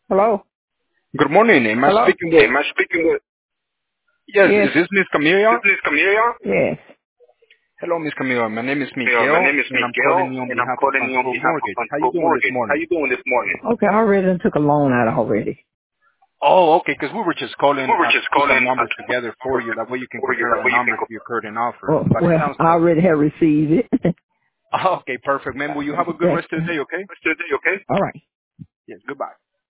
Hello? Good morning. Am I Hello? speaking with? Am I speaking with? Yes, Yes. is this Miss Camilla? Is this Camilla? Yes. Hello, Miss Camilla. My name is Yeah, my Miguel, name is and I'm calling Miguel, you on and I'm behalf of calling you on Control behalf of Mortgage. How you Control doing this Mortgage. How morning? you doing this morning? Okay, I already done took a loan out already. Oh, okay, because we were just calling We were to just put some calling numbers together for you. That way you can for you. compare That our way you can numbers to your current offer. Oh, But it well, sounds I already have received it. okay, perfect, man. Well, you have a good Okay. rest of the day, okay? Mr. D, okay? All right. Yes, goodbye.